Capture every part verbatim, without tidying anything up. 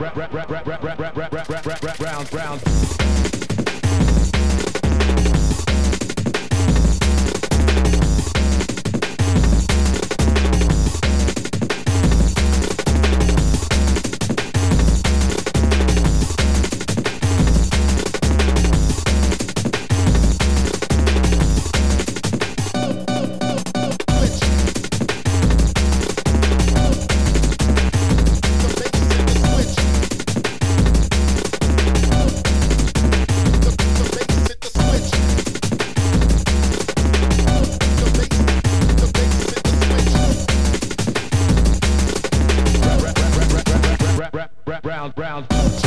round, round. Round, round.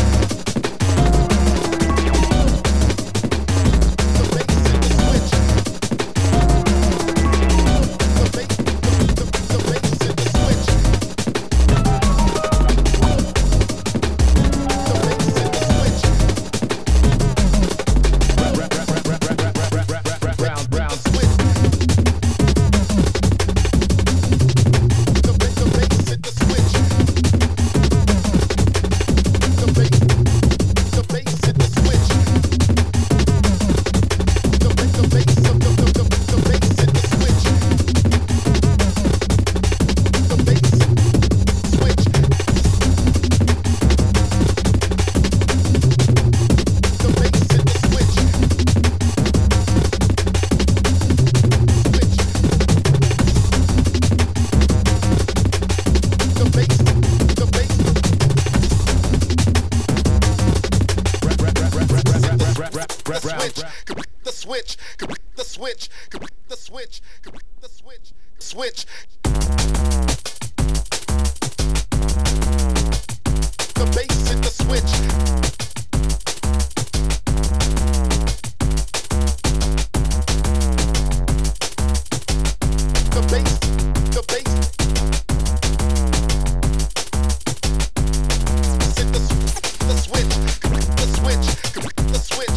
The switch, the switch, the switch, the switch, switch. The bass hit the switch. The bass, the bass. Hit the, the switch, the switch, the switch.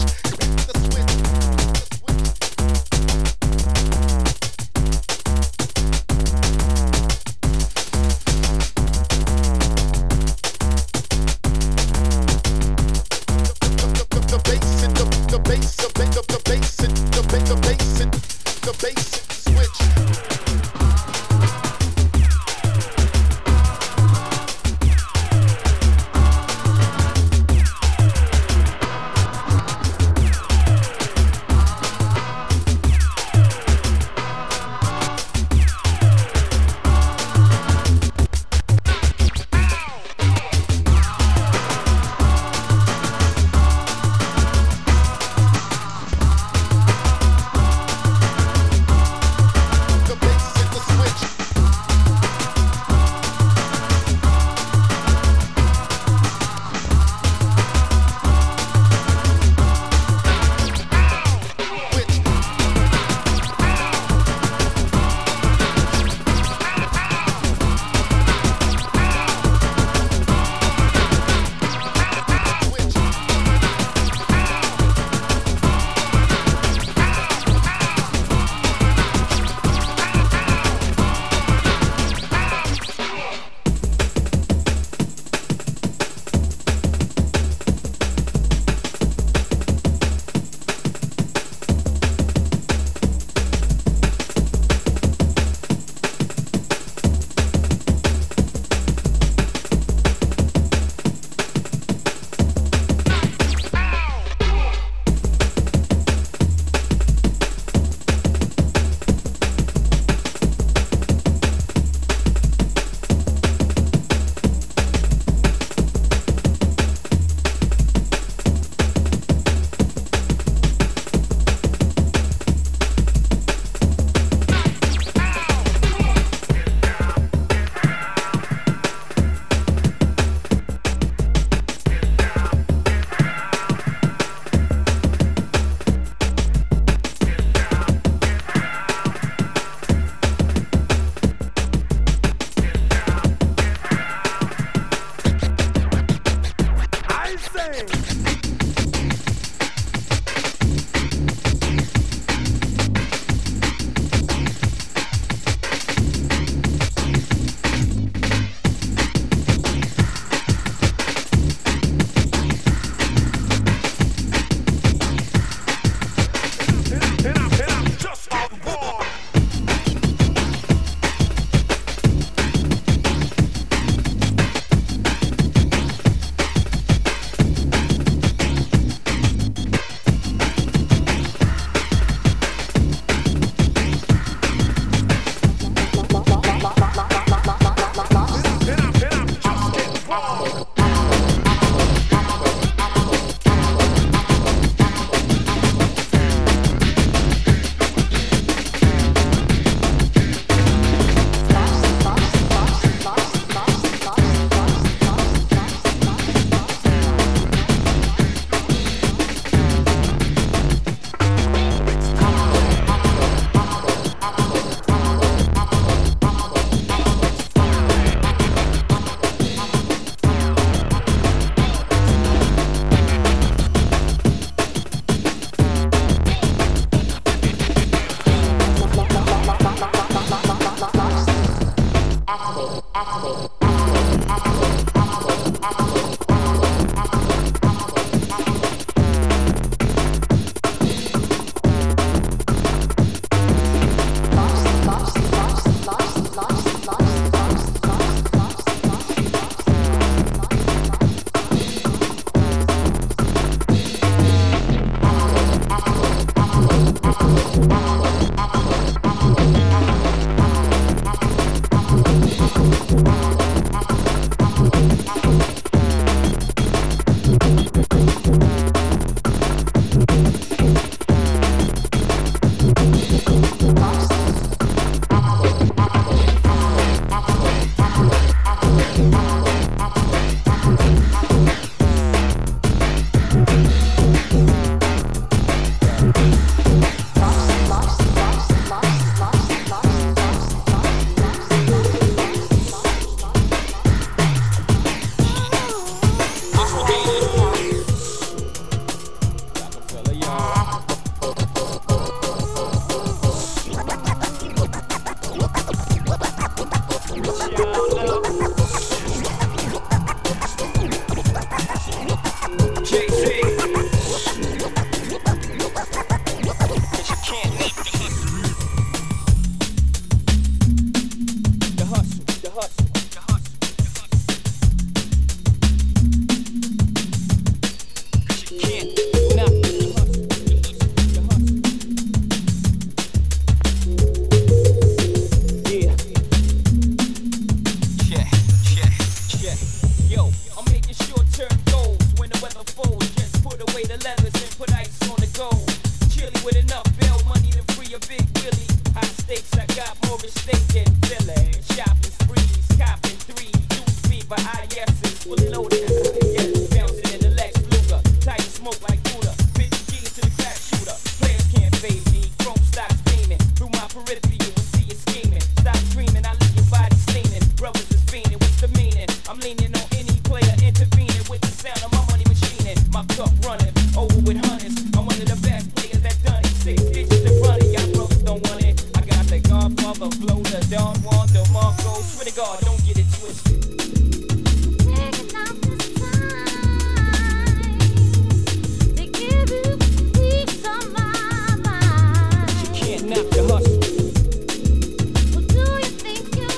Yo, I'm making short-term goals when the weather falls. Just put away the leathers and put ice on the gold. Chilly with enough bail money to free a big Willie. High stakes, I got more at stake than Philly. Shopping sprees, copping three, two speed for I S's, fully loaded. Yes, bouncing in the Lex Luger, tight smoke like Buddha. fifty G's to the crack shooter. Players can't fade me. Chrome stocks beaming through my periphery. You will see it scheming. Stop dreaming, I leave your body steaming. Brothers is fiending, what's the meaning? I'm leaning on any player intervening with the sound of my money machining. My cup running over with hundreds. I'm one of the best players that done it. Six digits to run it, y'all brothers don't want it. I got the Godfather flow, the Don Juan, the Marco. Swear to God, don't get it twisted. Taking out this time to give you peace of my mind. You can't knock the hustle. What do you think you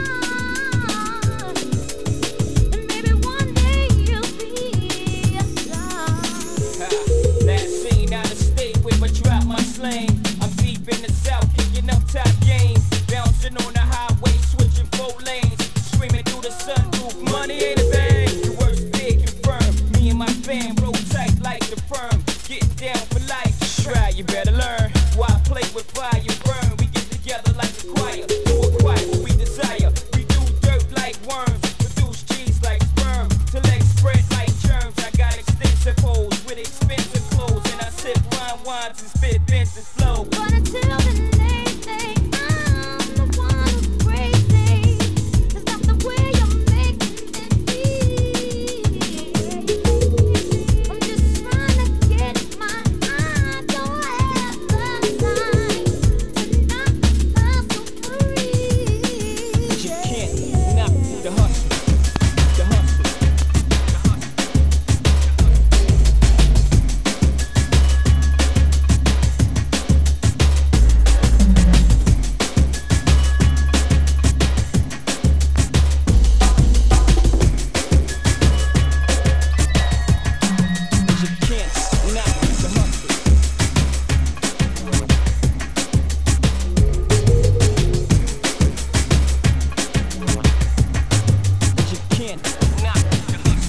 want? And maybe one day you'll be a star. Ha, that scene out of state with I drop my slang. I'm deep in the south, kicking up top game. Bouncing on the highway, switching four lanes. Screaming through the sunroof, money ain't a thing. The worst big and firm. Me and my fam roll tight like the firm. Getting down for life. Try, you better learn. Why play with fire, you burn. We get together like a choir. Do acquire what we desire. We do dirt like worms. Produce cheese like sperm. Till legs spread like germs. I got extensive holes with expensive clothes. And I sip wine wines and spit Benson's flow. But until the next day, I'm the one who's crazy. Is that the way you're making me feel? I'm just trying to get my eye. Don't have the time to not hustle free. You can't knock the hustle. The hustle. The hustle. You can't knock the hustle. You can't knock the hustle.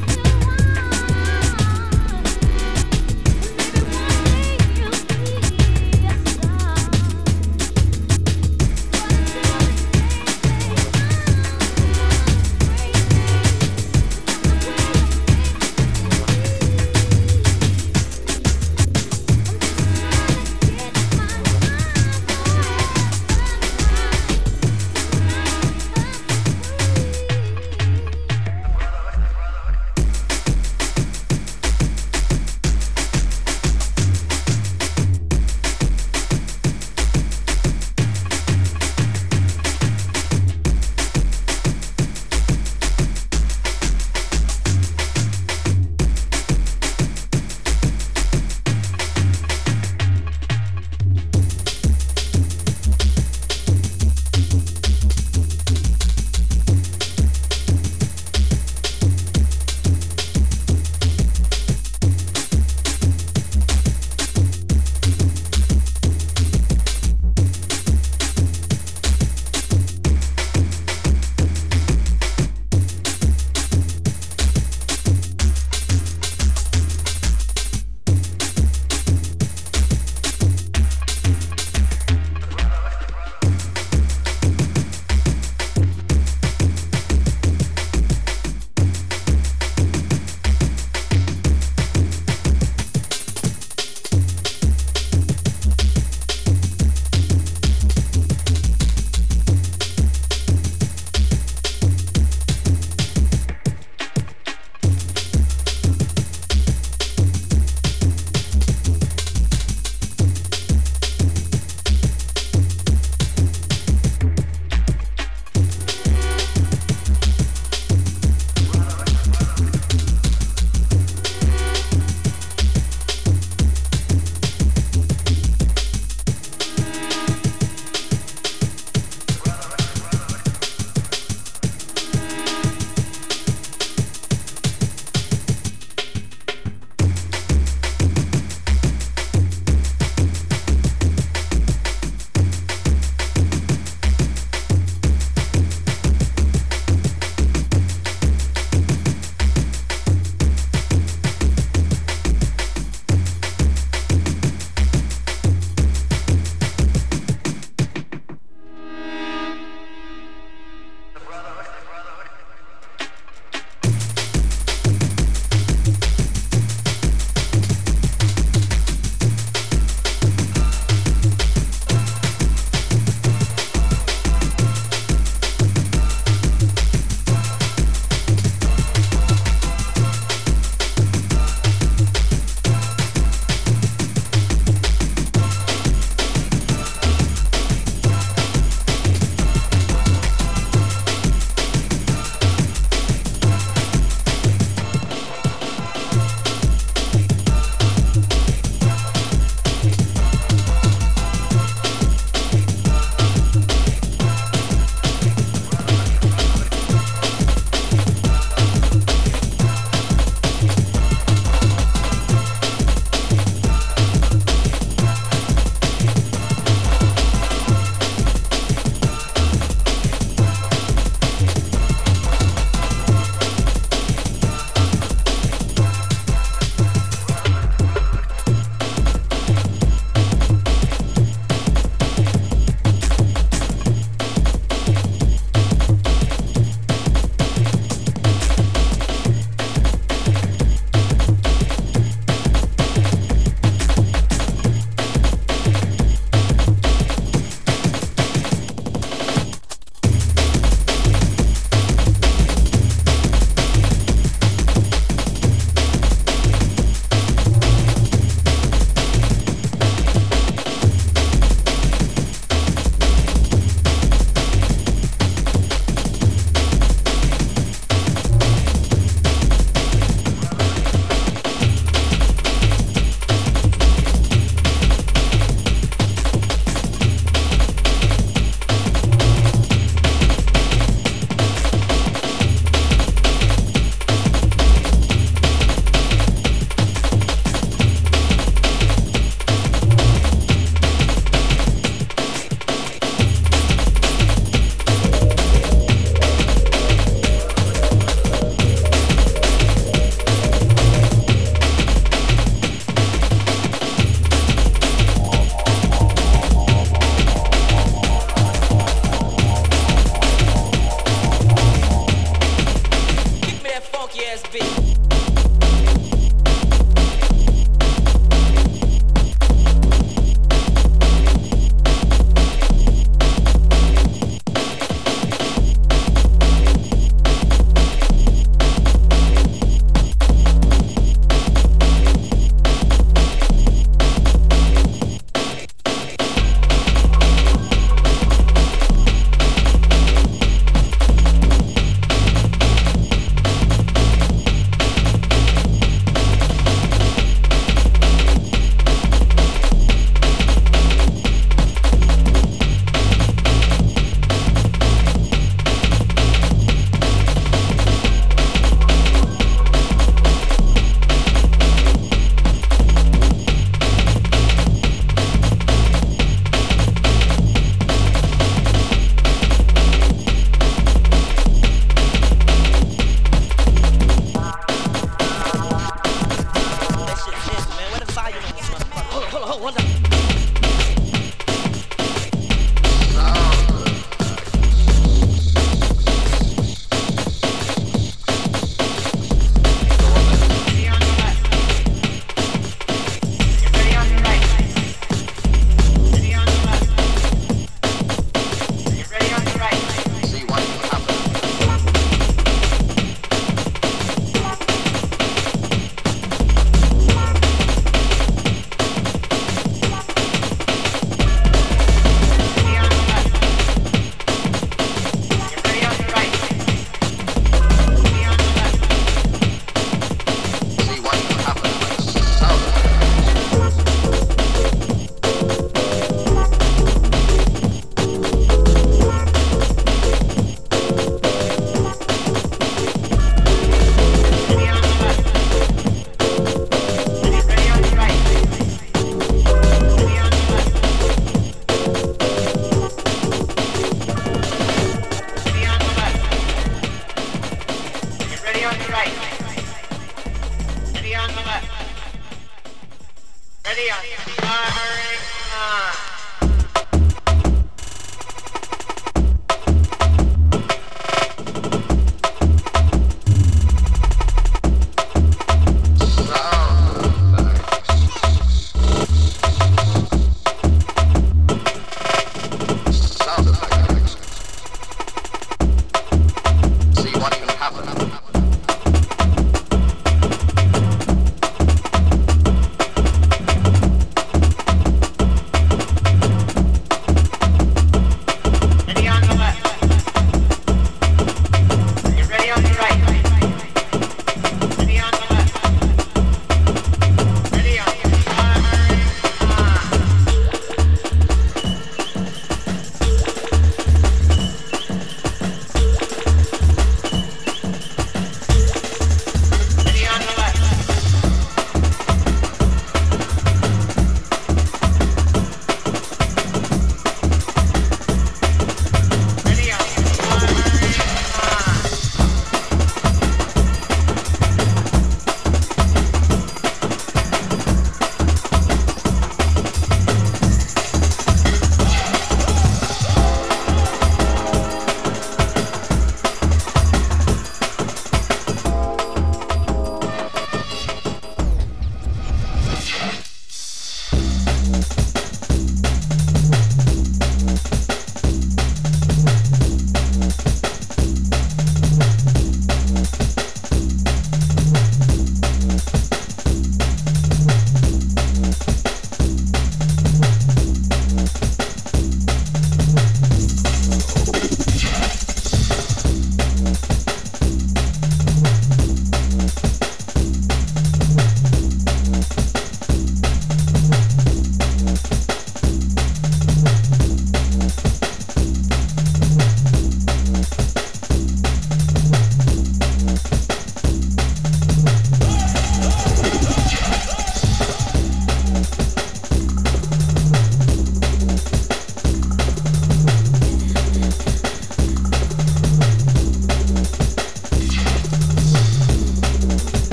Maybe one day you'll be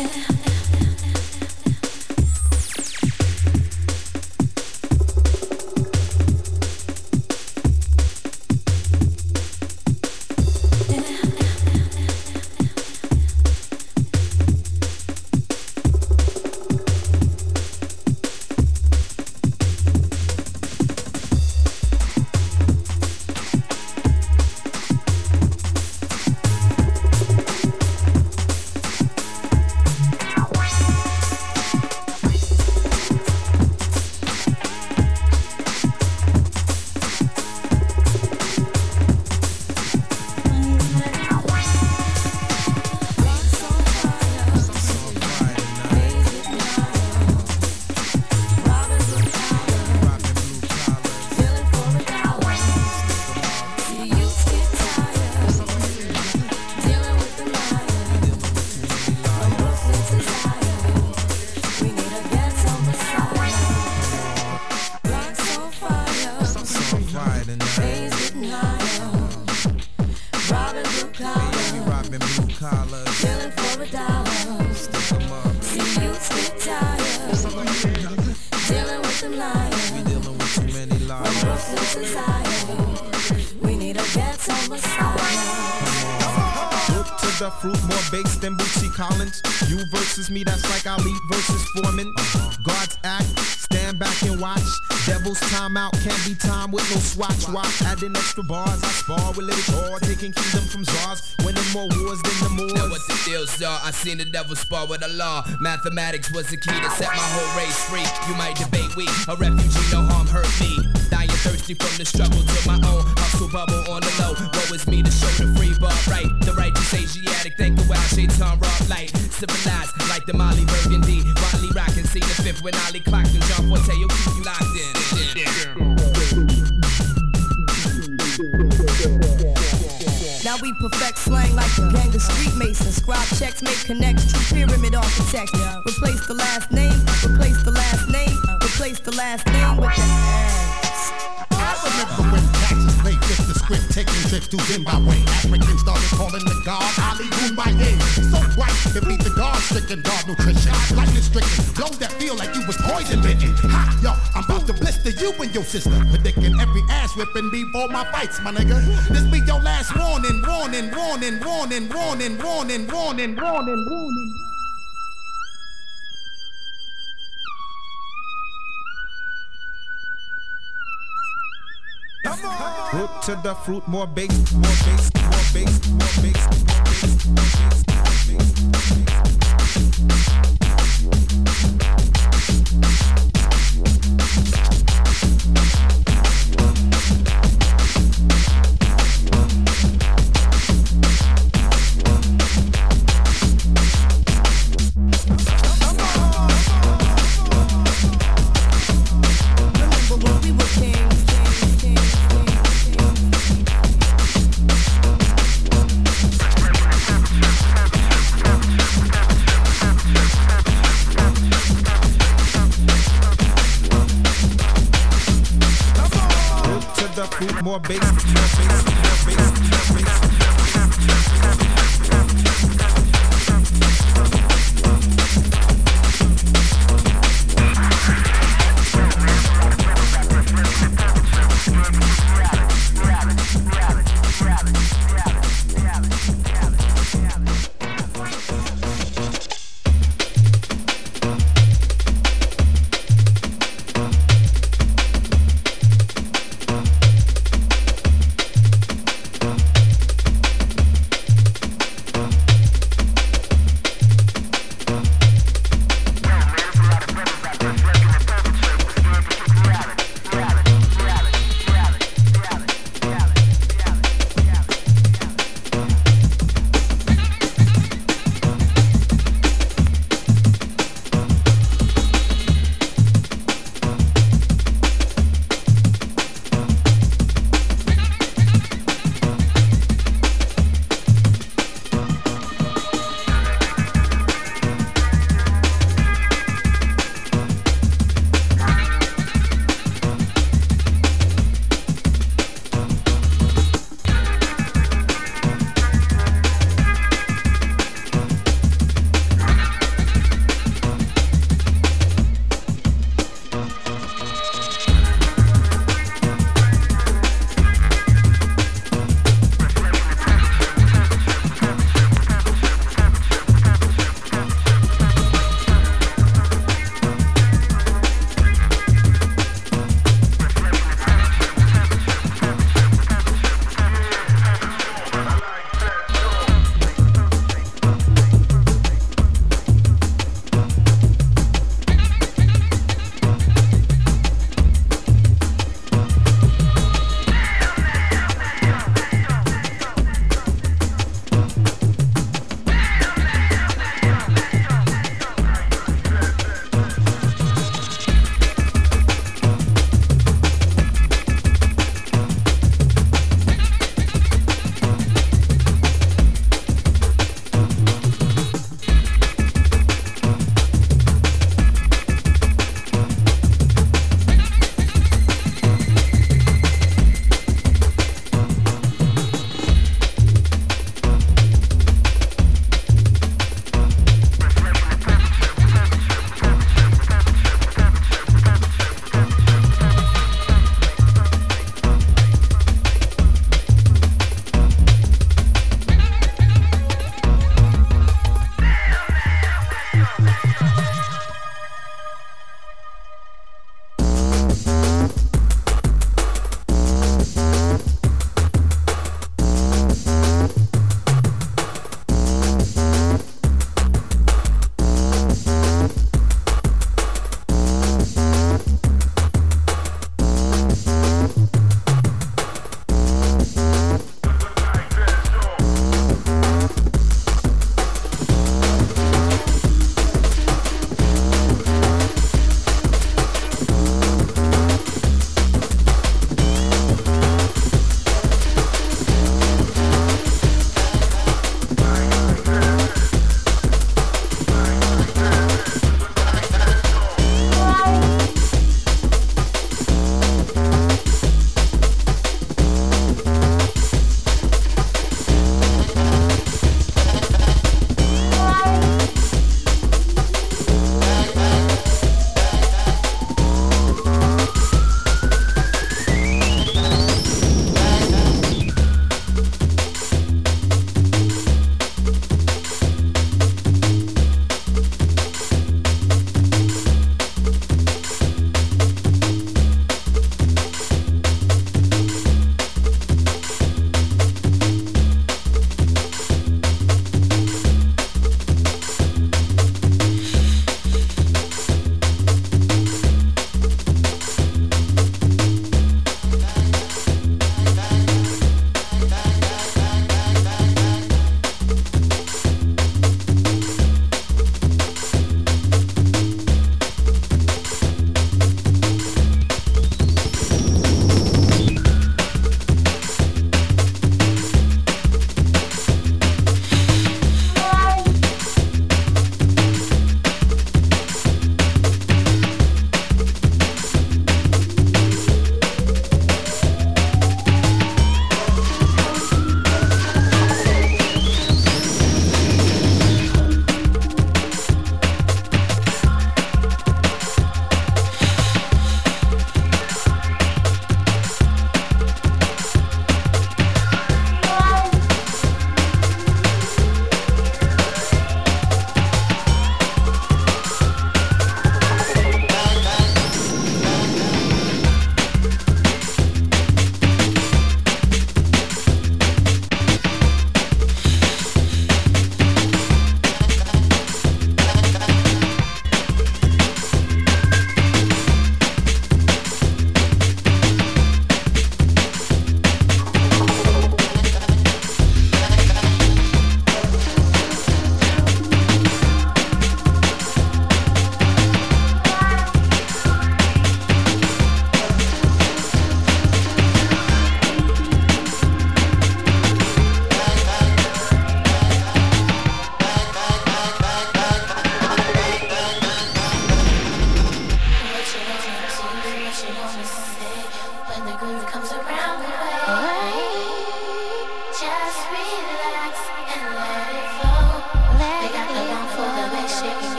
Fruit more bakes than Bootsy Collins. You versus me, that's like Ali versus Foreman. God's act, stand back and watch. Devil's timeout, can't be time with no swatch. Watch, adding extra bars. I spar with little Thor, taking kingdom from czars, winning more wars than the Moors. Now what the deal, sir? I seen the devil spar with the law. Mathematics was the key to set my whole race free. You might debate we, a refugee, no harm hurt me. Dying thirsty from the struggle to my own hustle bubble on the low. Woe is me to show the free bar right, the righteous Asiatic. Think a wild shaitan rock light, civilized like the Molly Burgundy. Riley rockin', see the fifth when Ali clocked and John Forte, you'll keep you locked in. Now we perfect slang like the gang of street masons. Scribe checks, make connects, true pyramid architects. Replace the last name, replace the last name, replace the last name with the ass. I remember when taxes played with the script, taking trips to Zimbabwe. Africans started calling the god Ali Boumaier. So white, it beat the guard stricken, guard nutrition. Lightning stricken, blows that feel like you was poison bitten. Ha, yo, I'm about to blister you and your sister. Predicting every ass whipping before my fights, my nigga. This be your last warning, warning, warning, warning, warning, warning, warning, warning, warning. Root to the fruit, more bakes, more bakes, more bakes, more bakes, more bakes, more bakes, more more bass, more bass, more bass, more bass.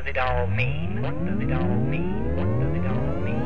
it all mean? What does it all mean? What does it all mean?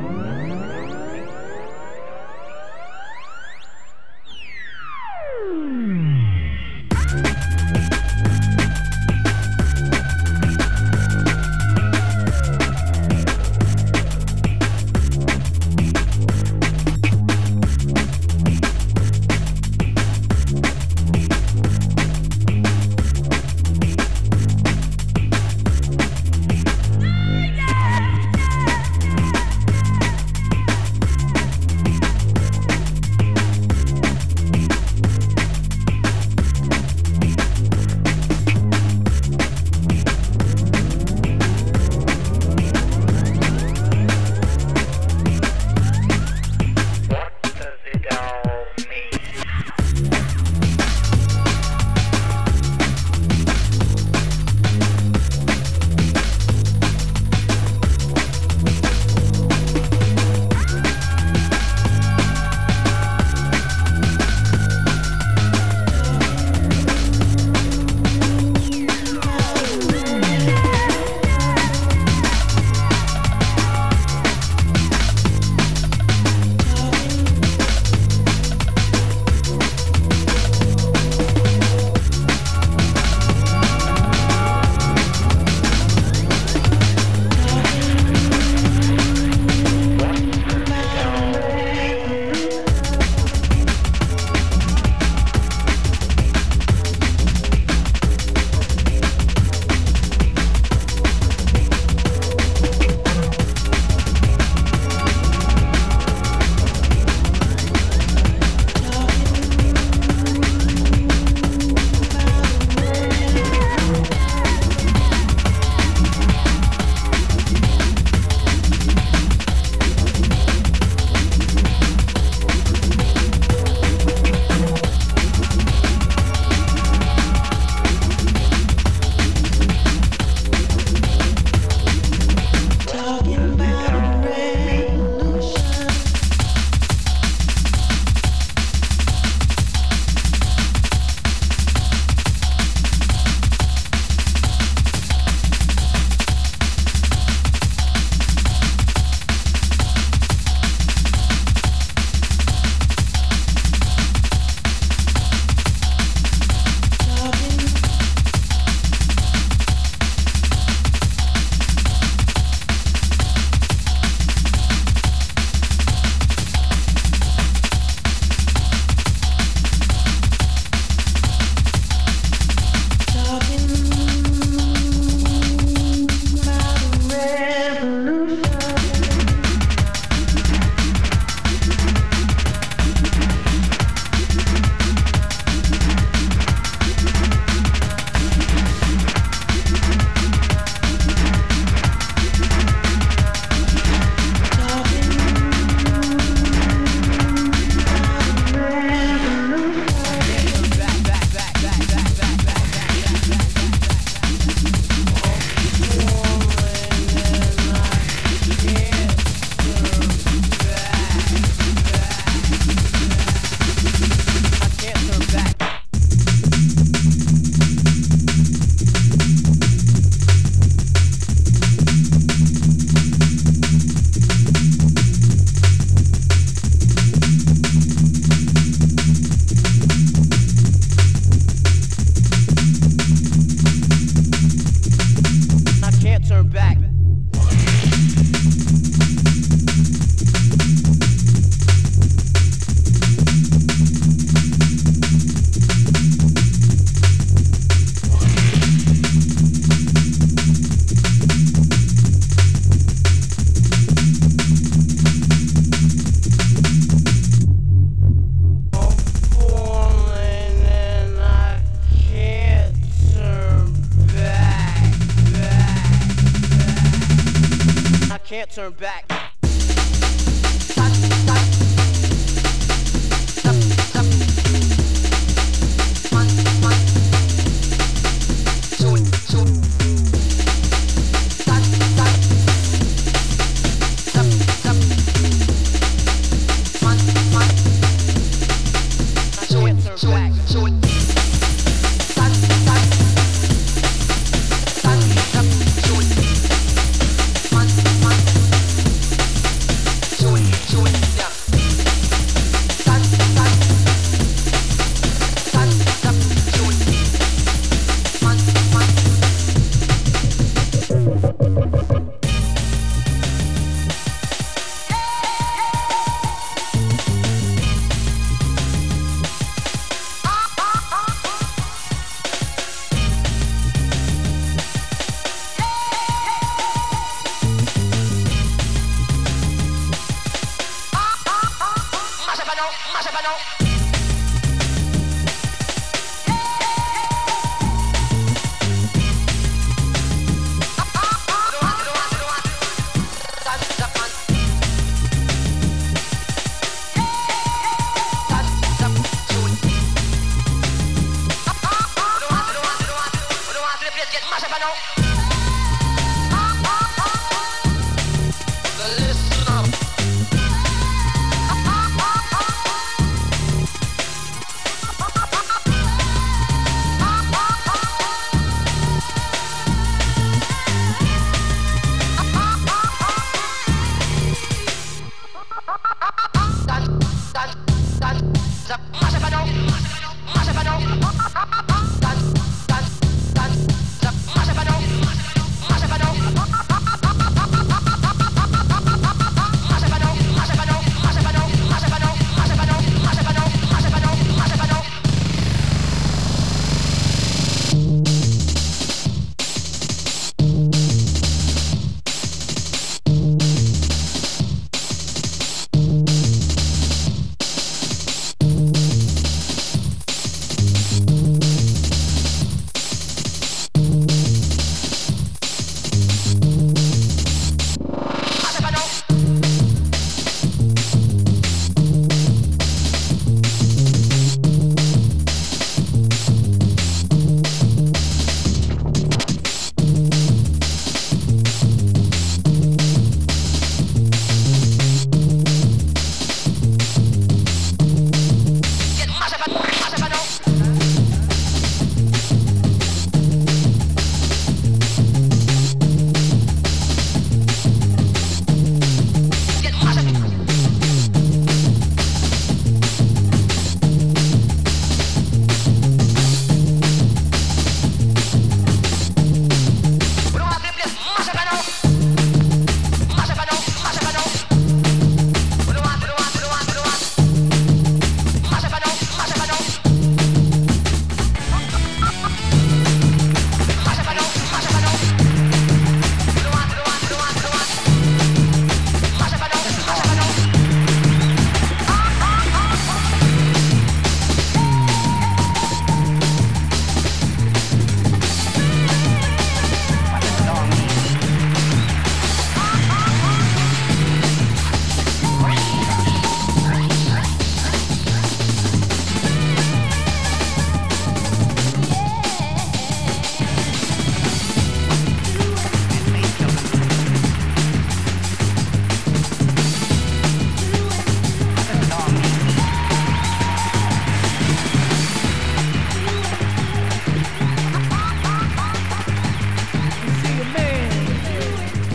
turn back. Show it.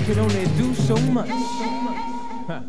can only do so much. Huh.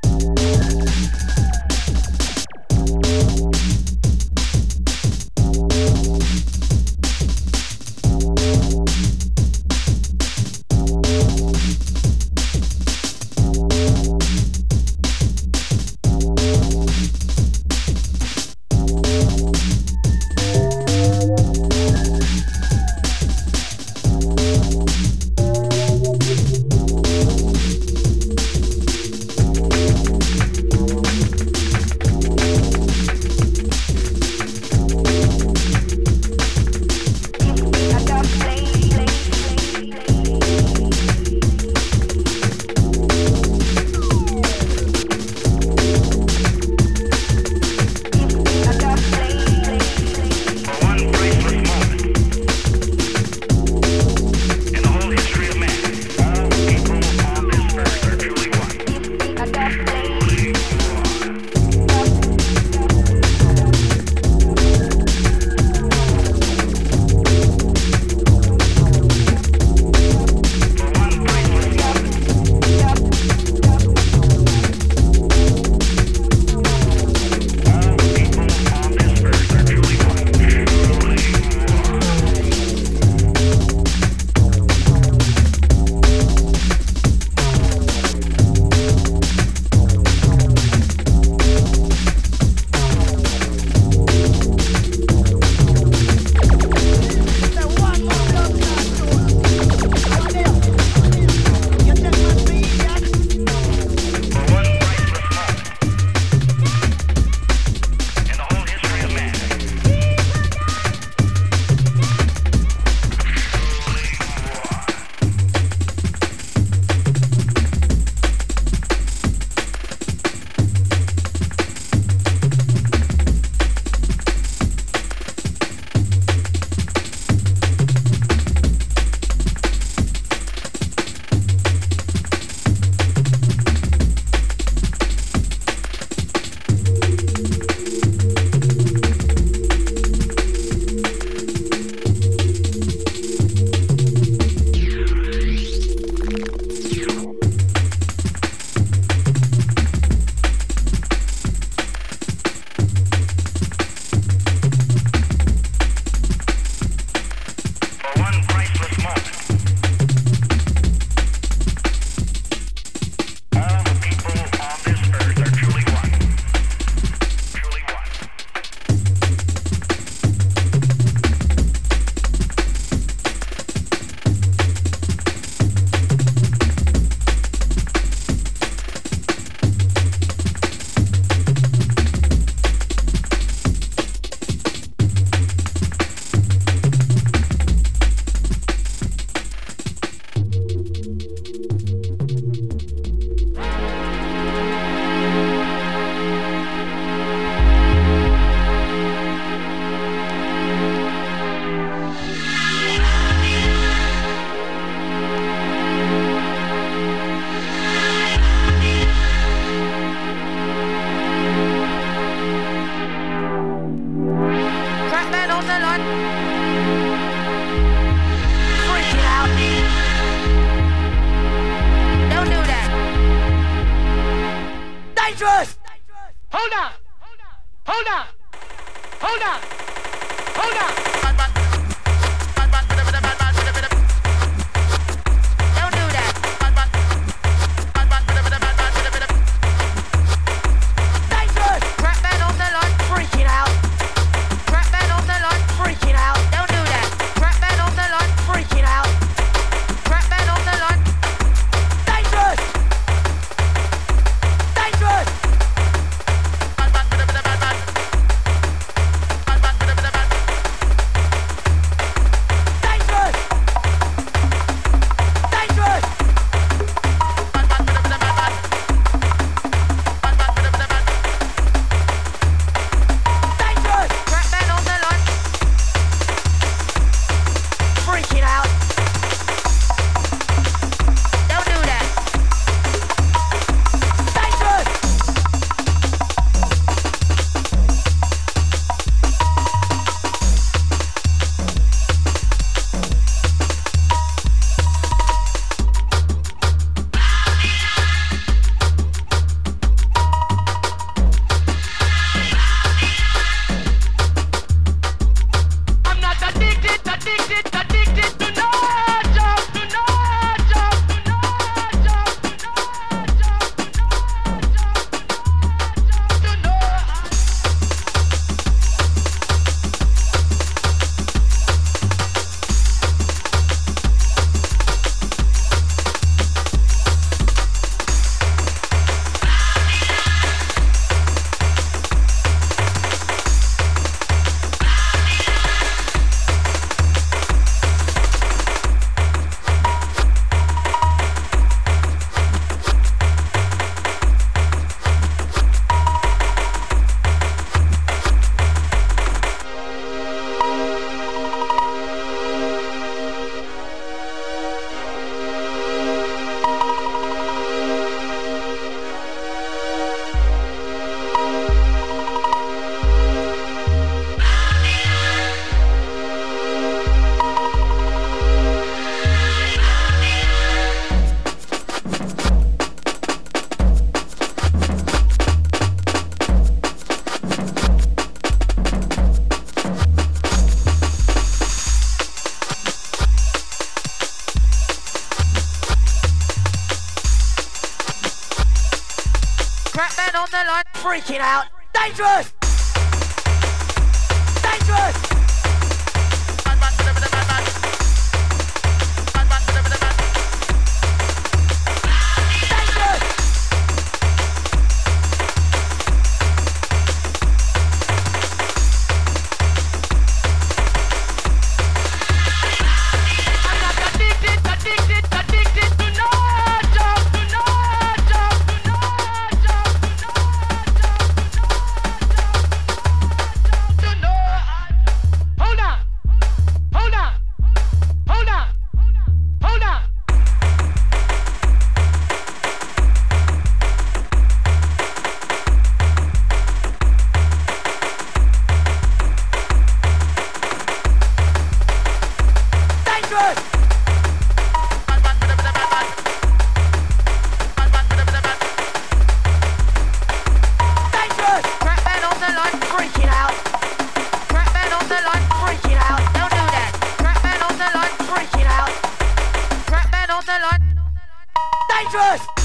Thank the line, freaking out. Dangerous! Dangerous! Dangerous!